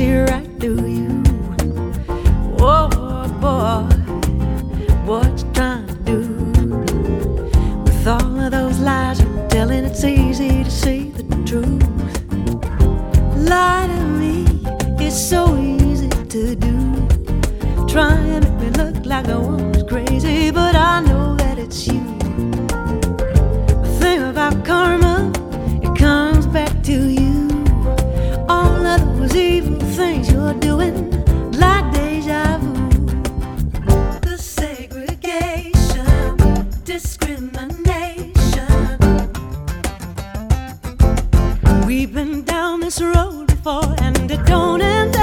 see right through you. Oh boy, what you trying to do? With all of those lies you're telling, it's easy to see the truth. Lie to me, it's so easy to do. Try and make me look like I was crazy, but I know that it's you. The thing about karma, it comes back to you. All of those evil things you're doing, like deja vu. The segregation, discrimination. We've been down this road before, and it don't end